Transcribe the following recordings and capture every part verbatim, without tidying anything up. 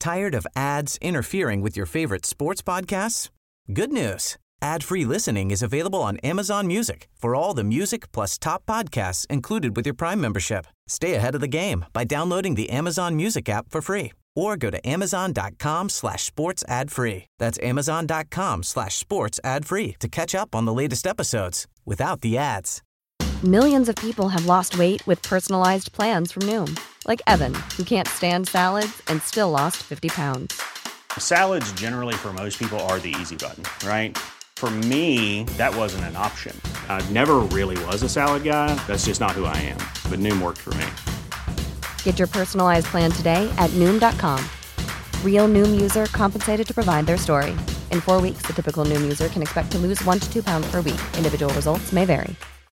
Tired of ads interfering with your favorite sports podcasts? Good news. Ad-free listening is available on Amazon Music for all the music plus top podcasts included with your Prime membership. Stay ahead of the game by downloading the Amazon Music app for free or go to amazon.com slash sports ad free. That's amazon.com slash sports ad free to catch up on the latest episodes without the ads. Millions of people have lost weight with personalized plans from Noom. Like Evan, who can't stand salads and still lost fifty pounds. Salads generally for most people are the easy button, right? For me, that wasn't an option. I never really was a salad guy. That's just not who I am. But Noom worked for me. Get your personalized plan today at Noom dot com. Real Noom user compensated to provide their story. In four weeks, the typical Noom user can expect to lose one to two pounds per week. Individual results may vary.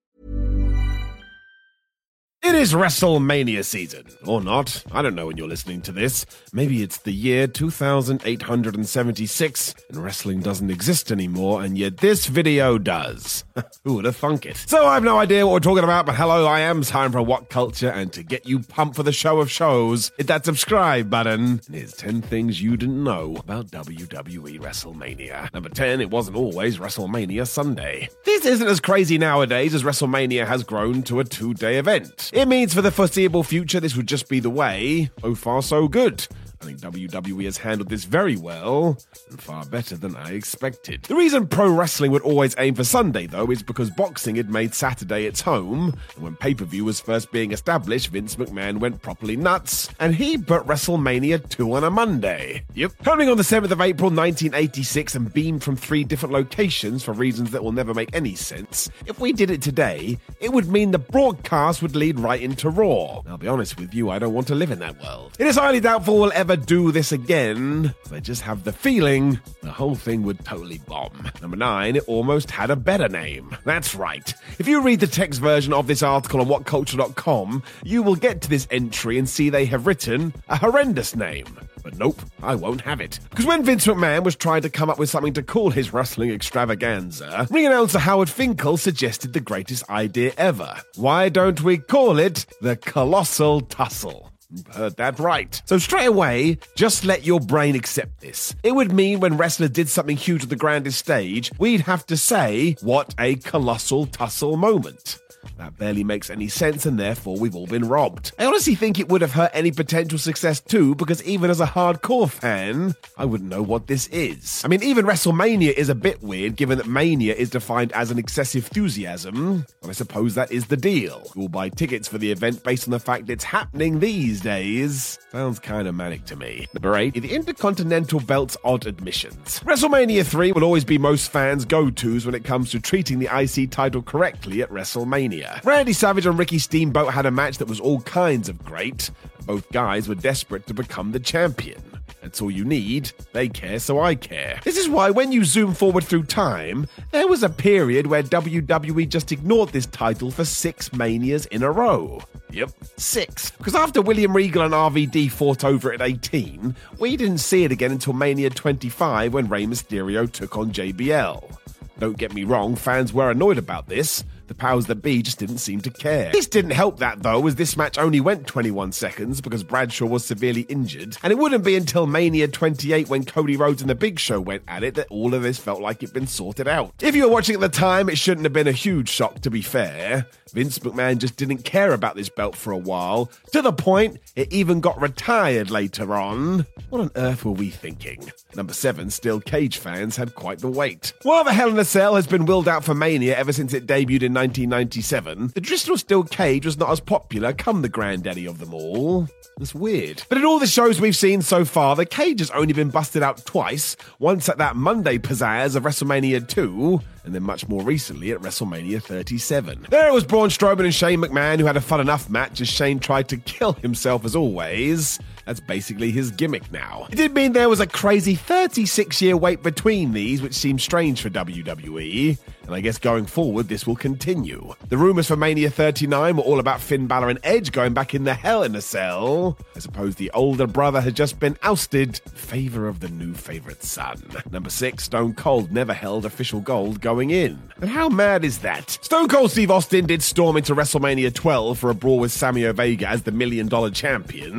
It is WrestleMania season, or not. I don't know when you're listening to this. Maybe it's the year two thousand eight hundred seventy-six, and wrestling doesn't exist anymore, and yet this video does. Who would have thunk it? So I have no idea what we're talking about, but hello, I am time for What Culture, and to get you pumped for the show of shows, hit that subscribe button. And here's ten things you didn't know about W W E WrestleMania. Number ten, it wasn't always WrestleMania Sunday. This isn't as crazy nowadays as WrestleMania has grown to a two-day event. It means for the foreseeable future, this would just be the way. So far, so good. I think W W E has handled this very well, and far better than I expected. The reason pro wrestling would always aim for Sunday, though, is because boxing had made Saturday its home, and when pay-per-view was first being established, Vince McMahon went properly nuts, and he put WrestleMania two on a Monday. Yep. Coming on the seventh of April nineteen eighty-six and beamed from three different locations for reasons that will never make any sense, if we did it today, it would mean the broadcast would lead right into Raw. I'll be honest with you, I don't want to live in that world. It is highly doubtful we'll ever do this again. I just have the feeling the whole thing would totally bomb. Number nine, it almost had a better name. That's right. If you read the text version of this article on what culture dot com, you will get to this entry and see they have written a horrendous name. But nope, I won't have it. Because when Vince McMahon was trying to come up with something to call his wrestling extravaganza, ring announcer Howard Finkel suggested the greatest idea ever. Why don't we call it the Colossal Tussle? Heard that right. So straight away, just let your brain accept this. It would mean when wrestlers did something huge on the grandest stage, we'd have to say, what a colossal tussle moment. That barely makes any sense, and therefore we've all been robbed. I honestly think it would have hurt any potential success too, because even as a hardcore fan, I wouldn't know what this is. I mean, even WrestleMania is a bit weird, given that mania is defined as an excessive enthusiasm, but I suppose that is the deal. You'll buy tickets for the event based on the fact it's happening these days. Sounds kind of manic to me. Number eight, the Intercontinental Belt's odd admissions. WrestleMania three will always be most fans' go-tos when it comes to treating the I C title correctly at WrestleMania. Randy Savage and Ricky Steamboat had a match that was all kinds of great. Both guys were desperate to become the champion. That's all you need. They care, so I care. This is why when you zoom forward through time, there was a period where W W E just ignored this title for six Manias in a row. Yep, six. Because after William Regal and R V D fought over it at eighteen, we didn't see it again until Mania twenty-five when Rey Mysterio took on J B L. Don't get me wrong, fans were annoyed about this. The powers that be just didn't seem to care. This didn't help that, though, as this match only went twenty-one seconds because Bradshaw was severely injured, and it wouldn't be until Mania twenty-eight when Cody Rhodes and The Big Show went at it that all of this felt like it'd been sorted out. If you were watching at the time, it shouldn't have been a huge shock, to be fair. Vince McMahon just didn't care about this belt for a while, to the point it even got retired later on. What on earth were we thinking? Number seven, Steel Cage fans had quite the wait. While the Hell in a Cell has been willed out for Mania ever since it debuted in nineteen ninety-seven, the traditional Steel Cage was not as popular come the granddaddy of them all. That's weird. But in all the shows we've seen so far, the cage has only been busted out twice, once at that Monday pizzazz of WrestleMania two, and then much more recently at WrestleMania thirty-seven. There it was Braun Strowman and Shane McMahon who had a fun enough match as Shane tried to kill himself as always. That's basically his gimmick now. It did mean there was a crazy thirty-six year wait between these, which seems strange for W W E, and I guess going forward this will continue. The rumours for Mania thirty-nine were all about Finn Balor and Edge going back in the Hell in a Cell. I suppose the older brother had just been ousted in favour of the new favourite son. Number six, Stone Cold never held official gold going in. And how mad is that? Stone Cold Steve Austin did storm into WrestleMania twelve for a brawl with Sammy Vega as the Million Dollar Champion.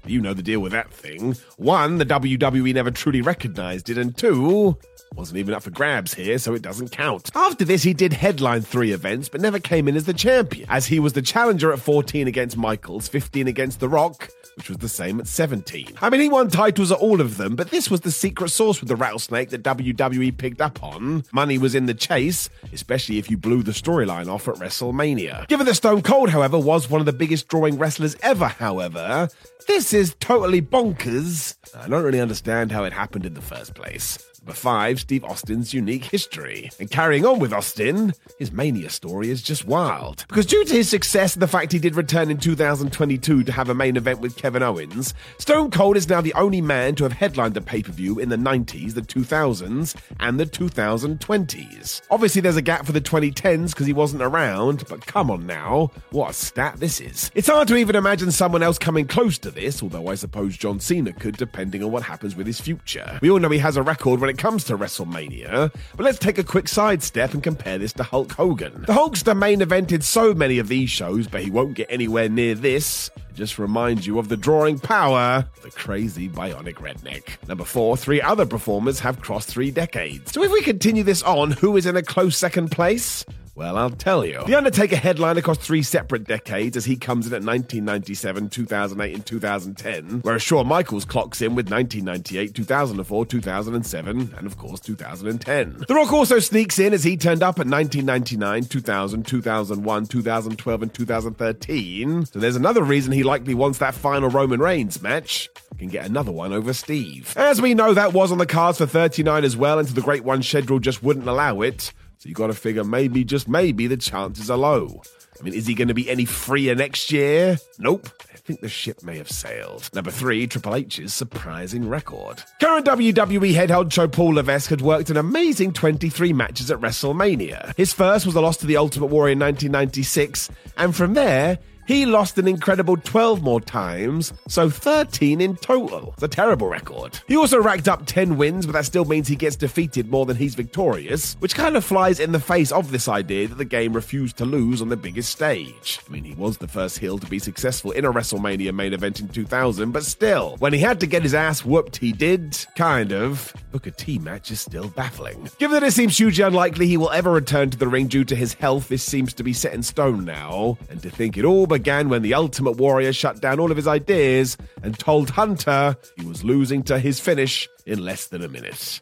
You know the deal with that thing. One, the W W E never truly recognized it, and two, wasn't even up for grabs here, so it doesn't count. After this, he did headline three events, but never came in as the champion, as he was the challenger at fourteen against Michaels, fifteen against The Rock, which was the same at seventeen. I mean, he won titles at all of them, but this was the secret sauce with the rattlesnake that W W E picked up on. Money was in the chase, especially if you blew the storyline off at WrestleMania. Given that Stone Cold, however, was one of the biggest drawing wrestlers ever, however, this is totally bonkers. I don't really understand how it happened in the first place. Number five, Steve Austin's unique history. And carrying on with Austin, his Mania story is just wild. Because due to his success and the fact he did return in two thousand twenty-two to have a main event with Kevin Owens, Stone Cold is now the only man to have headlined a pay-per-view in the nineties, the two thousands, and the twenty twenties. Obviously there's a gap for the twenty tens because he wasn't around, but come on now, what a stat this is. It's hard to even imagine someone else coming close to this, although I suppose John Cena could, depending on what happens with his future. We all know he has a record when it comes to WrestleMania, but let's take a quick sidestep and compare this to Hulk Hogan. The Hulkster main evented so many of these shows, but he won't get anywhere near this. It just reminds you of the drawing power of the crazy bionic redneck. Number four, three other performers have crossed three decades. So if we continue this on, who is in a close second place? Well, I'll tell you. The Undertaker headlined across three separate decades as he comes in at nineteen ninety-seven, two thousand eight, and two thousand ten, whereas Shawn Michaels clocks in with nineteen ninety-eight, two thousand four, two thousand seven, and of course two thousand ten. The Rock also sneaks in as he turned up at nineteen ninety-nine, two thousand, two thousand one, two thousand twelve, and two thousand thirteen, so there's another reason he likely wants that final Roman Reigns match. Can get another one over Steve. As we know, that was on the cards for thirty-nine as well, until the Great One schedule just wouldn't allow it. So you got to figure maybe, just maybe, the chances are low. I mean, is he going to be any freer next year? Nope. I think the ship may have sailed. Number three, Triple H's surprising record. Current W W E head honcho Paul Levesque had worked an amazing twenty-three matches at WrestleMania. His first was a loss to the Ultimate Warrior in nineteen ninety-six, and from there, he lost an incredible twelve more times, so thirteen in total. It's a terrible record. He also racked up ten wins, but that still means he gets defeated more than he's victorious, which kind of flies in the face of this idea that the game refused to lose on the biggest stage. I mean, he was the first heel to be successful in a WrestleMania main event in two thousand, but still, when he had to get his ass whooped, he did, kind of. Booker T match is still baffling. Given that it seems hugely unlikely he will ever return to the ring due to his health, this seems to be set in stone now, and to think it all began when the Ultimate Warrior shut down all of his ideas and told Hunter he was losing to his finish in less than a minute.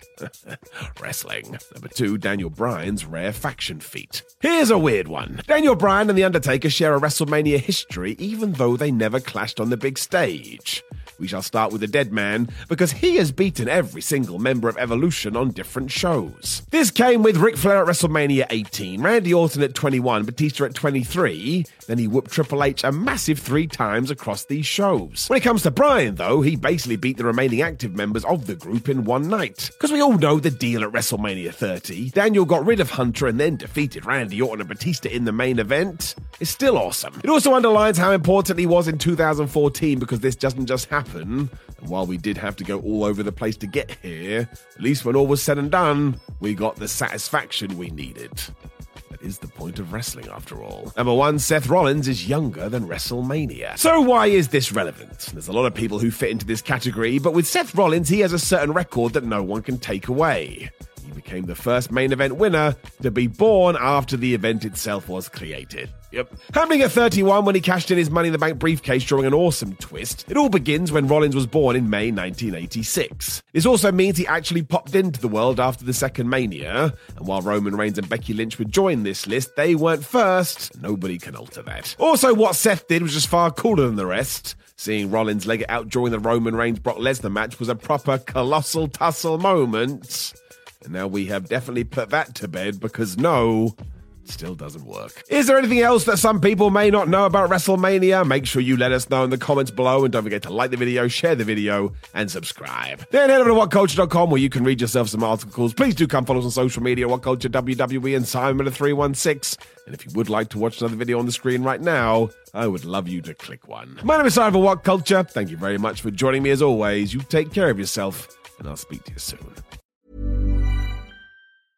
Wrestling. Number two, Daniel Bryan's rare faction feat. Here's a weird one. Daniel Bryan and The Undertaker share a WrestleMania history, even though they never clashed on the big stage. We shall start with the Dead Man, because he has beaten every single member of Evolution on different shows. This came with Ric Flair at WrestleMania eighteen, Randy Orton at twenty-one, Batista at twenty-three, then he whooped Triple H a massive three times across these shows. When it comes to Bryan, though, he basically beat the remaining active members of the group in one night. Because we all know the deal at WrestleMania thirty, Daniel got rid of Hunter and then defeated Randy Orton and Batista in the main event. It's still awesome. It also underlines how important he was in two thousand fourteen, because this doesn't just happen. And while we did have to go all over the place to get here, at least when all was said and done, we got the satisfaction we needed. That is the point of wrestling, after all. Number one, Seth Rollins is younger than WrestleMania. So why is this relevant? There's a lot of people who fit into this category, but with Seth Rollins, he has a certain record that no one can take away. He became the first main event winner to be born after the event itself was created. Yep. Happening at thirty-one when he cashed in his Money in the Bank briefcase during an awesome twist. It all begins when Rollins was born in May nineteen eighty-six. This also means he actually popped into the world after the second Mania, and while Roman Reigns and Becky Lynch would join this list, they weren't first. Nobody can alter that. Also, what Seth did was just far cooler than the rest. Seeing Rollins leg it out during the Roman Reigns-Brock Lesnar match was a proper colossal tussle moment. And now we have definitely put that to bed, because no, it still doesn't work. Is there anything else that some people may not know about WrestleMania? Make sure you let us know in the comments below, and don't forget to like the video, share the video, and subscribe. Then head over to what culture dot com where you can read yourself some articles. Please do come follow us on social media, WhatCulture W W E and Simon of three one six. And if you would like to watch another video on the screen right now, I would love you to click one. My name is Simon for What Culture. Thank you very much for joining me as always. You take care of yourself, and I'll speak to you soon.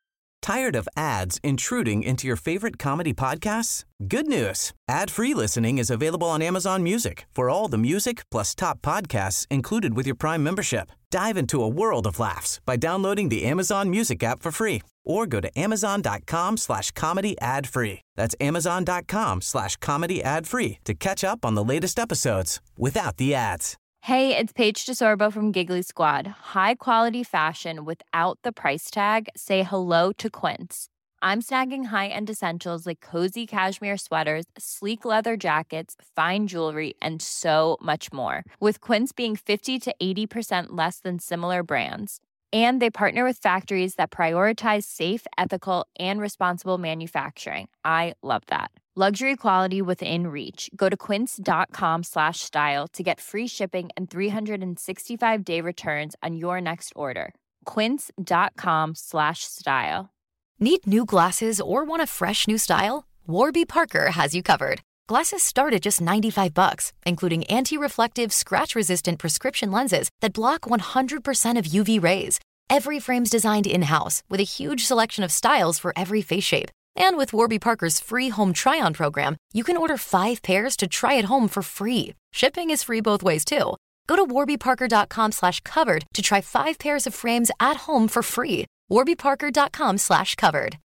Tired of ads intruding into your favorite comedy podcasts? Good news. Ad-free listening is available on Amazon Music for all the music plus top podcasts included with your Prime membership. Dive into a world of laughs by downloading the Amazon Music app for free or go to amazon.com slash comedy ad free. That's amazon.com slash comedy ad free to catch up on the latest episodes without the ads. Hey, it's Paige DeSorbo from Giggly Squad. High quality fashion without the price tag. Say hello to Quince. I'm snagging high-end essentials like cozy cashmere sweaters, sleek leather jackets, fine jewelry, and so much more. With Quince being fifty to eighty percent less than similar brands. And they partner with factories that prioritize safe, ethical, and responsible manufacturing. I love that. Luxury quality within reach. Go to quince.com slash style to get free shipping and three sixty-five day returns on your next order. Quince.com slash style. Need new glasses or want a fresh new style? Warby Parker has you covered. Glasses start at just ninety-five bucks, including anti-reflective, scratch-resistant prescription lenses that block one hundred percent of U V rays. Every frame's designed in-house with a huge selection of styles for every face shape. And with Warby Parker's free home try-on program, you can order five pairs to try at home for free. Shipping is free both ways, too. Go to warbyparker.com slash covered to try five pairs of frames at home for free. warbyparker.com slash covered.